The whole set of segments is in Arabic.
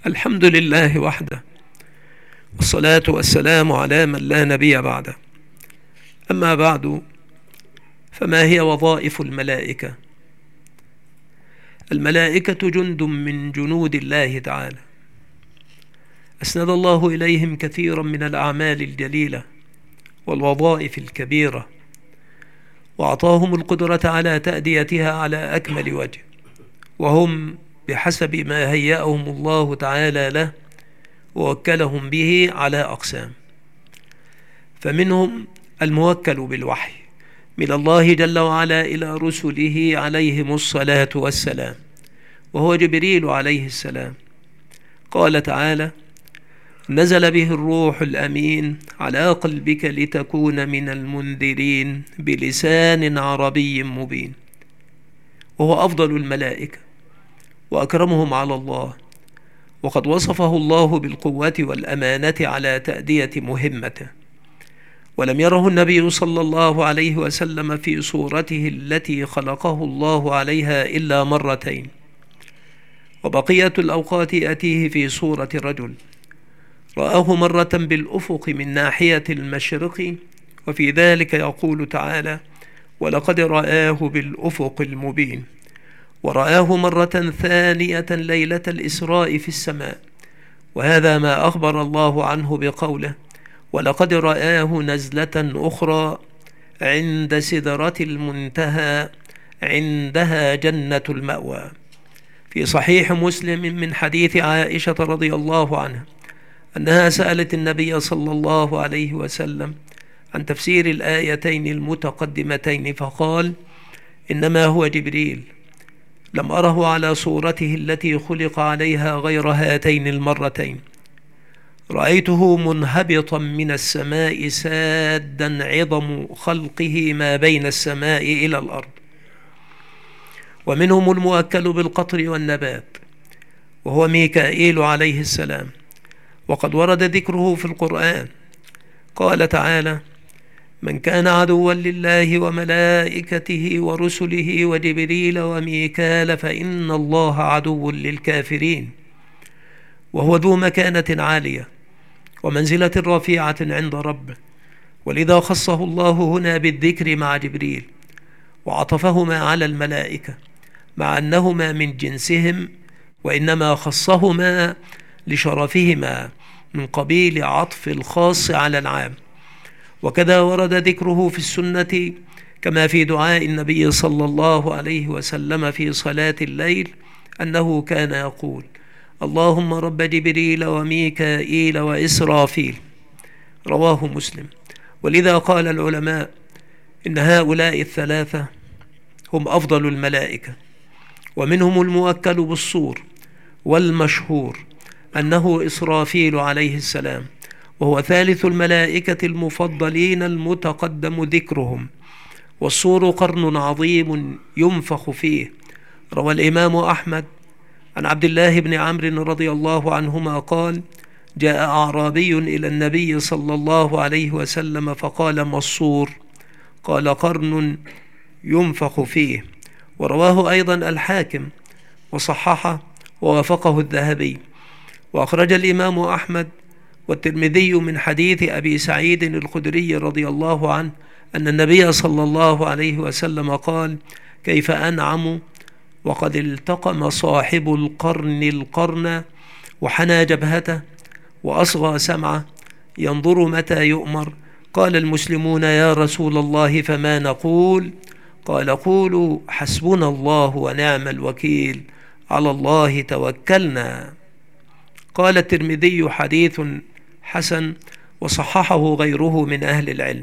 الحمد لله وحده، والصلاة والسلام على من لا نبي بعده. أما بعد، فما هي وظائف الملائكة؟ الملائكة جند من جنود الله تعالى، أسند الله إليهم كثيرا من الأعمال الجليلة والوظائف الكبيرة، وأعطاهم القدرة على تأديتها على أكمل وجه، وهم بحسب ما هيأهم الله تعالى له ووكلهم به على أقسام. فمنهم الموكل بالوحي من الله جل وعلا إلى رسله عليهم الصلاة والسلام، وهو جبريل عليه السلام. قال تعالى: نزل به الروح الأمين على قلبك لتكون من المنذرين بلسان عربي مبين. وهو أفضل الملائكة وأكرمهم على الله، وقد وصفه الله بالقوة والأمانة على تأدية مهمته، ولم يره النبي صلى الله عليه وسلم في صورته التي خلقه الله عليها إلا مرتين، وبقية الأوقات يأتيه في صورة رجل. رآه مرة بالأفق من ناحية المشرق، وفي ذلك يقول تعالى: ولقد رآه بالأفق المبين. ورآه مرة ثانية ليلة الإسراء في السماء، وهذا ما أخبر الله عنه بقوله: ولقد رآه نزلة أخرى عند سدرة المنتهى عندها جنة المأوى. في صحيح مسلم من حديث عائشة رضي الله عنها أنها سألت النبي صلى الله عليه وسلم عن تفسير الآيتين المتقدمتين، فقال: إنما هو جبريل، لم أره على صورته التي خلق عليها غير هاتين المرتين. رأيته منهبطا من السماء سادا عظم خلقه ما بين السماء إلى الأرض. ومنهم الموكل بالقطر والنبات، وهو ميكائيل عليه السلام، وقد ورد ذكره في القرآن. قال تعالى: من كان عدوا لله وملائكته ورسله وجبريل وميكال فإن الله عدو للكافرين. وهو ذو مكانة عالية ومنزلة رفيعة عند ربه، ولذا خصه الله هنا بالذكر مع جبريل، وعطفهما على الملائكة مع أنهما من جنسهم، وإنما خصهما لشرفهما من قبيل عطف الخاص على العام. وكذا ورد ذكره في السنة، كما في دعاء النبي صلى الله عليه وسلم في صلاة الليل أنه كان يقول: اللهم رب جبريل وميكائيل وإسرافيل. رواه مسلم. ولذا قال العلماء إن هؤلاء الثلاثة هم أفضل الملائكة. ومنهم الموكل بالصور، والمشهور أنه إسرافيل عليه السلام، وهو ثالث الملائكة المفضلين المتقدم ذكرهم. والصور قرن عظيم ينفخ فيه. روى الإمام أحمد عن عبد الله بن عمرو رضي الله عنهما قال: جاء أعرابي إلى النبي صلى الله عليه وسلم فقال: ما الصور؟ قال: قرن ينفخ فيه. ورواه أيضا الحاكم وصححه ووافقه الذهبي. وأخرج الإمام أحمد والترمذي من حديث أبي سعيد الخدري رضي الله عنه أن النبي صلى الله عليه وسلم قال: كيف أنعم وقد التقم صاحب القرن القرن وحنى جبهته وأصغى سمعه ينظر متى يؤمر. قال المسلمون: يا رسول الله فما نقول؟ قال: قولوا حسبنا الله ونعم الوكيل، على الله توكلنا. قال الترمذي: حديث حسن، وصححه غيره من أهل العلم.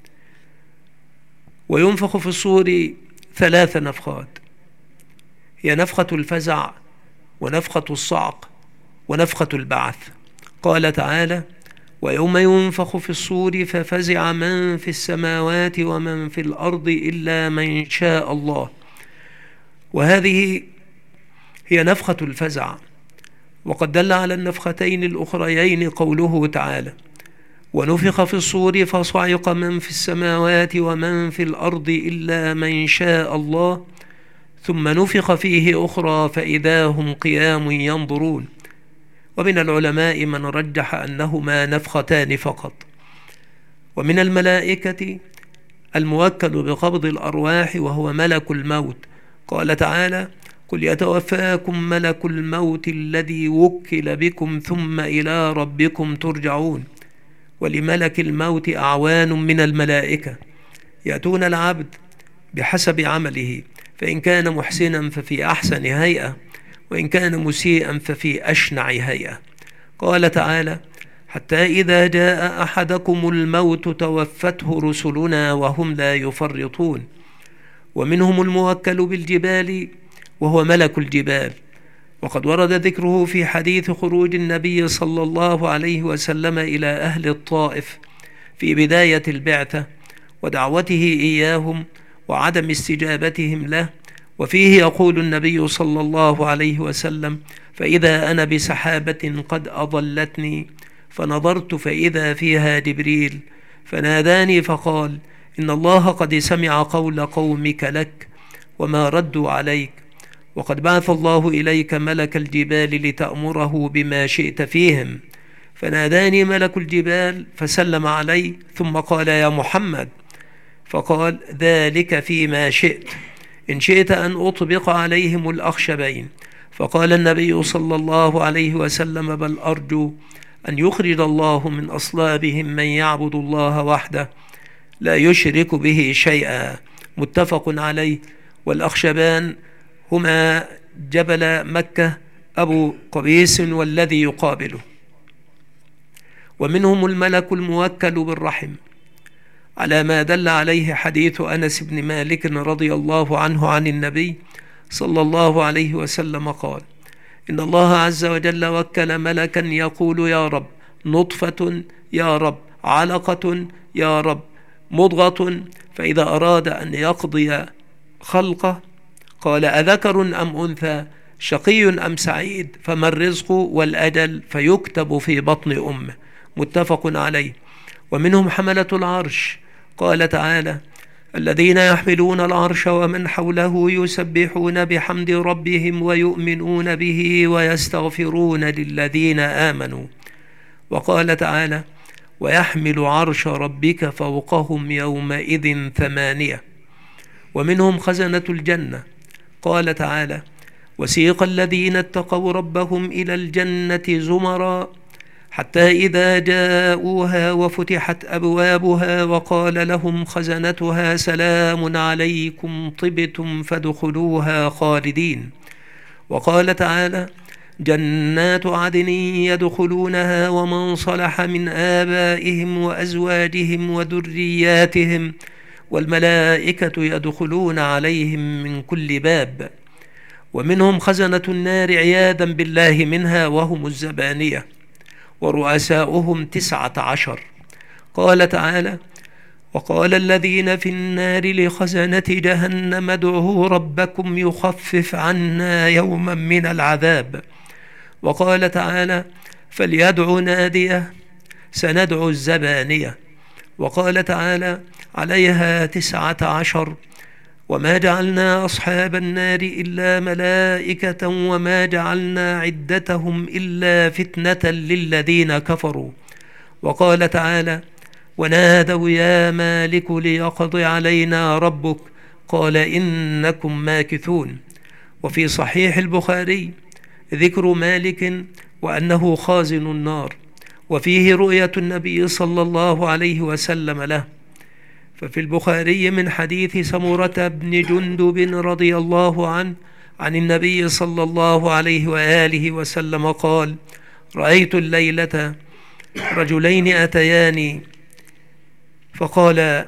وينفخ في الصور 3 نفخات، هي نفخة الفزع، ونفخة الصعق، ونفخة البعث. قال تعالى: ويوم ينفخ في الصور ففزع من في السماوات ومن في الأرض إلا من شاء الله. وهذه هي نفخة الفزع. وقد دل على النفختين الأخريين قوله تعالى: ونفخ في الصور فصعق من في السماوات ومن في الأرض إلا من شاء الله، ثم نفخ فيه أخرى فإذا هم قيام ينظرون. ومن العلماء من رجح أنهما نفختان فقط. ومن الملائكة الموكل بقبض الأرواح وهو ملك الموت، قال تعالى: قل يتوفاكم ملك الموت الذي وكل بكم ثم إلى ربكم ترجعون. ولملك الموت أعوان من الملائكة يأتون العبد بحسب عمله، فإن كان محسنا ففي أحسن هيئة، وإن كان مسيئا ففي أشنع هيئة. قال تعالى: حتى إذا جاء أحدكم الموت توفته رسلنا وهم لا يفرطون. ومنهم الموكل بالجبال وهو ملك الجبال، وقد ورد ذكره في حديث خروج النبي صلى الله عليه وسلم إلى أهل الطائف في بداية البعثة ودعوته إياهم وعدم استجابتهم له، وفيه يقول النبي صلى الله عليه وسلم: فإذا أنا بسحابة قد أضلتني فنظرت فإذا فيها جبريل فناداني فقال: إن الله قد سمع قول قومك لك وما ردوا عليك، وقد بعث الله إليك ملك الجبال لتأمره بما شئت فيهم. فناداني ملك الجبال فسلم علي ثم قال: يا محمد، فقال: ذلك فيما شئت، إن شئت أن أطبق عليهم الأخشبين. فقال النبي صلى الله عليه وسلم: بل أرجو أن يخرج الله من أصلابهم من يعبد الله وحده لا يشرك به شيئا. متفق عليه. والأخشبان هما جبل مكة أبو قبيس والذي يقابله. ومنهم الملك الموكل بالرحم، على ما دل عليه حديث أنس بن مالك رضي الله عنه عن النبي صلى الله عليه وسلم قال: إن الله عز وجل وكل ملكا يقول: يا رب نطفة، يا رب علقة، يا رب مضغة، فإذا أراد أن يقضي خلقه قال: أذكر أم أنثى، شقي أم سعيد، فما الرزق والأجل، فيكتب في بطن أمه. متفق عليه. ومنهم حملة العرش، قال تعالى: الذين يحملون العرش ومن حوله يسبحون بحمد ربهم ويؤمنون به ويستغفرون للذين آمنوا. وقال تعالى: ويحمل عرش ربك فوقهم يومئذ 8. ومنهم خزنة الجنة، قال تعالى: وسيق الذين اتقوا ربهم إلى الجنة زمرا حتى إذا جاءوها وفتحت أبوابها وقال لهم خزنتها سلام عليكم طبتم فادخلوها خالدين. وقال تعالى: جنات عدن يدخلونها ومن صلح من آبائهم وأزواجهم وذرياتهم والملائكة يدخلون عليهم من كل باب. ومنهم خزنة النار عياذا بالله منها وهم الزبانية، ورؤساؤهم 19. قال تعالى: وقال الذين في النار لخزنة جهنم ادعوا ربكم يخفف عنا يوما من العذاب. وقال تعالى: فليدعوا ناديه سندعو الزبانية. وقال تعالى: عليها 19. وما جعلنا أصحاب النار إلا ملائكة وما جعلنا عدتهم إلا فتنة للذين كفروا. وقال تعالى: ونادوا يا مالك ليقض علينا ربك قال إنكم ماكثون. وفي صحيح البخاري ذكر مالك وأنه خازن النار، وفيه رؤية النبي صلى الله عليه وسلم له. ففي البخاري من حديث سمرة بن جندب رضي الله عنه عن النبي صلى الله عليه وآله وسلم قال: رأيت الليلة رجلين أتياني، فقال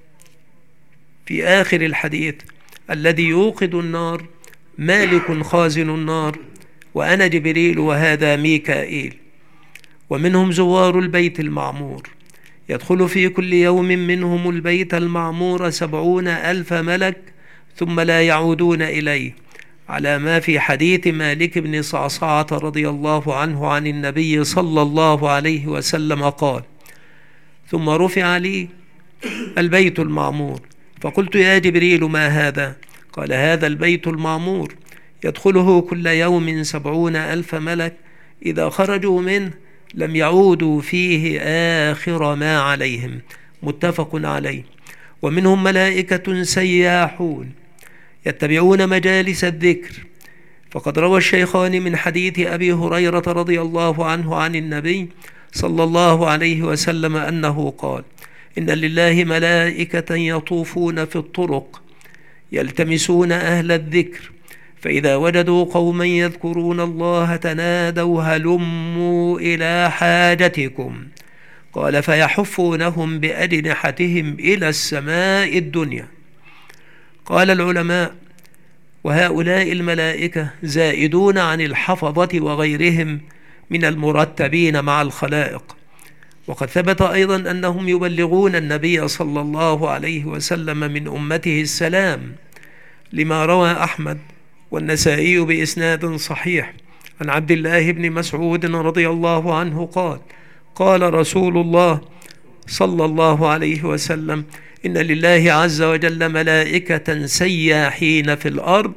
في آخر الحديث: الذي يوقد النار مالك خازن النار، وأنا جبريل وهذا ميكائيل. ومنهم زوار البيت المعمور، يدخل في كل يوم منهم البيت المعمور 70,000 ملك ثم لا يعودون إليه، على ما في حديث مالك بن صعصعة رضي الله عنه عن النبي صلى الله عليه وسلم قال: ثم رفع لي البيت المعمور، فقلت: يا جبريل ما هذا؟ قال: هذا البيت المعمور يدخله كل يوم 70,000 ملك إذا خرجوا منه لم يعودوا فيه آخر ما عليهم، متفق عليه. ومنهم ملائكة سياحون يتبعون مجالس الذكر، فقد روى الشيخان من حديث أبي هريرة رضي الله عنه عن النبي صلى الله عليه وسلم أنه قال: إن لله ملائكة يطوفون في الطرق يلتمسون أهل الذكر، فإذا وجدوا قوما يذكرون الله تنادوا هلموا إلى حاجتكم، قال فيحفونهم بأجنحتهم إلى السماء الدنيا. قال العلماء: وهؤلاء الملائكة زائدون عن الحفظة وغيرهم من المرتبين مع الخلائق. وقد ثبت أيضا أنهم يبلغون النبي صلى الله عليه وسلم من أمته السلام، لما روى أحمد والنسائي بإسناد صحيح عن عبد الله بن مسعود رضي الله عنه قال: قال رسول الله صلى الله عليه وسلم: إن لله عز وجل ملائكة سياحين في الأرض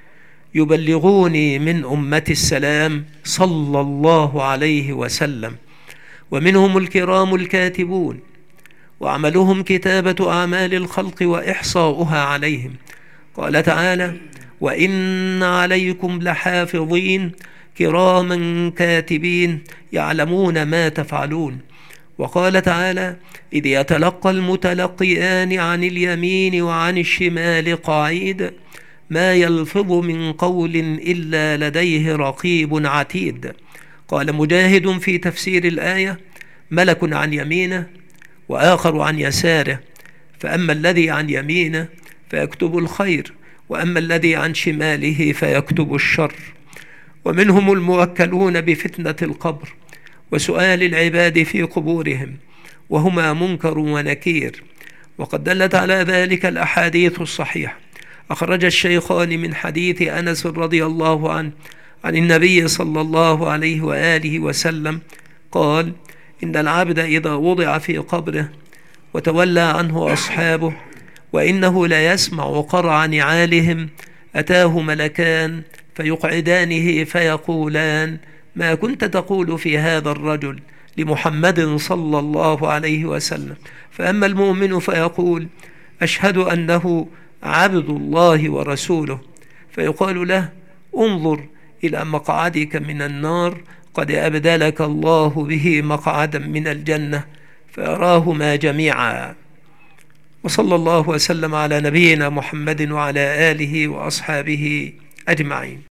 يبلغوني من أمة السلام صلى الله عليه وسلم، ومنهم الكرام الكاتبون وعملهم كتابة أعمال الخلق وإحصاؤها عليهم. قال تعالى: وإن عليكم لحافظين كراما كاتبين يعلمون ما تفعلون. وقال تعالى: إذ يتلقى المتلقيان عن اليمين وعن الشمال قعيد ما يلفظ من قول إلا لديه رقيب عتيد. قال مجاهد في تفسير الآية: ملك عن يمينه وآخر عن يساره، فأما الذي عن يمينه فيكتب الخير، وأما الذي عن شماله فيكتب الشر. ومنهم الموكلون بفتنة القبر وسؤال العباد في قبورهم، وهما منكر ونكير، وقد دلت على ذلك الأحاديث الصحيحة. أخرج الشيخان من حديث أنس رضي الله عنه عن النبي صلى الله عليه وآله وسلم قال: إن العبد إذا وضع في قبره وتولى عنه أصحابه وإنه لا يسمع قرع نعالهم أتاه ملكان فيقعدانه فيقولان: ما كنت تقول في هذا الرجل لمحمد صلى الله عليه وسلم؟ فأما المؤمن فيقول: أشهد أنه عبد الله ورسوله، فيقال له: انظر إلى مقعدك من النار قد أبدلك الله به مقعدا من الجنة، فيراهما جميعا. وصلى الله وسلم على نبينا محمد وعلى آله وأصحابه أجمعين.